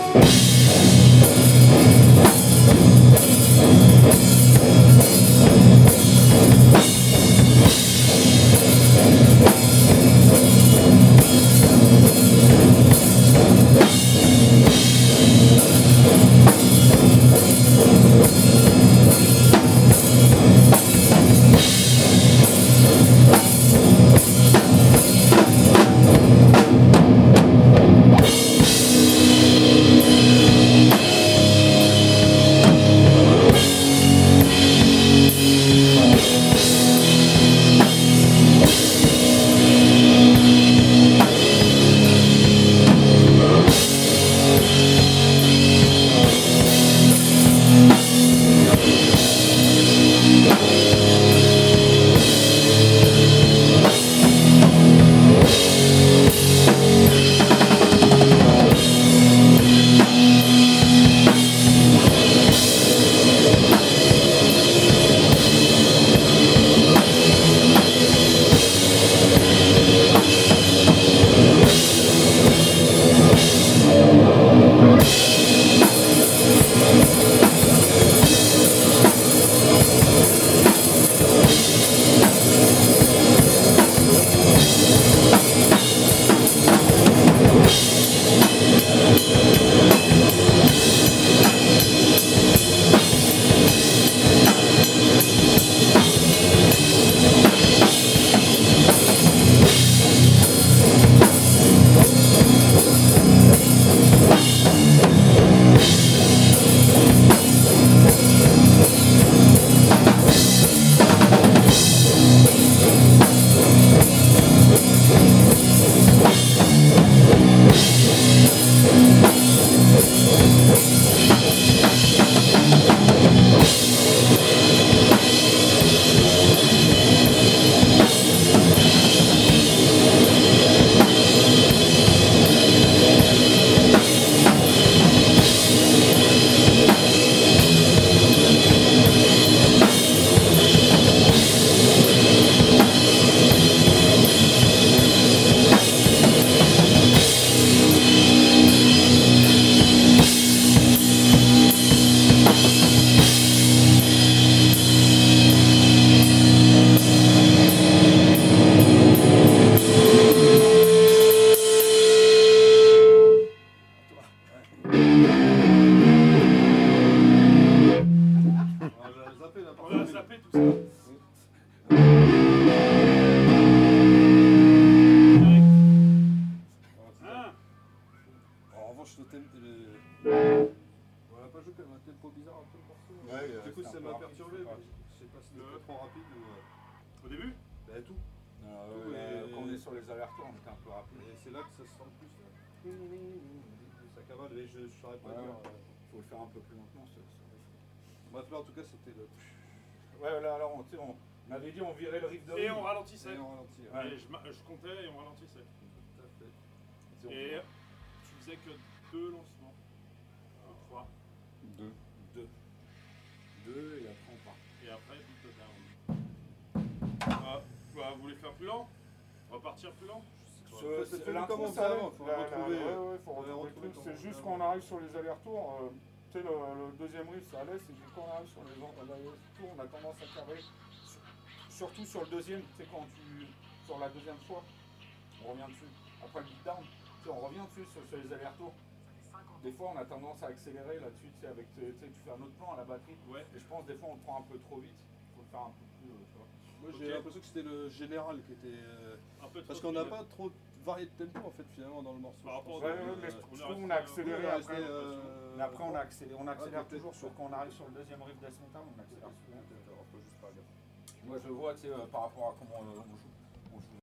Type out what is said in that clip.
tempo bizarre un peu partout. Ouais, du coup, ça m'a perturbé. Je sais pas si c'était trop rapide ou. Au début Bah, tout. Quand on est sur les allers-retours, on était un peu rapide. Et c'est là que ça se sent le plus. Ça cavale, mais je saurais pas dire. Faut le faire un peu plus lentement. Bref, là en tout cas, c'était le. Ouais, là, alors on avait dit on virait le riff de riff. Et on ralentissait. Et on ralentit. Ouais. Je comptais et on ralentissait. Tout à fait. Et tu faisais que 2 lancements. 3. 2 et après on part. Et après, beat down. Vous voulez faire plus lent? Repartir plus lent? L'intro, ça va, faut retrouver. Faut retrouver le truc. C'est juste quand on arrive sur les allers-retours, tu sais, le deuxième riff ça allait, c'est juste quand on arrive sur les allers-retours, on a tendance à carrer. Surtout sur le deuxième, tu sais, sur la deuxième fois, on revient dessus. Après le beatdown, tu sais, on revient dessus sur les allers-retours. Des fois, on a tendance à accélérer là-dessus, tu sais, avec, tu fais un autre plan à la batterie. Ouais. Et je pense des fois, on le prend un peu trop vite. Il faut le faire un peu plus, tu vois. Moi, j'ai l'impression que c'était le général qui était. Un peu trop. Parce qu'on n'a pas trop varié de tempo en fait finalement dans le morceau. Par rapport mais je trouve on a accéléré après. Mais après, on accélère toujours sur quand on arrive sur le deuxième riff death metal, on accélère souvent. Moi, je vois, tu sais, par rapport à comment on joue.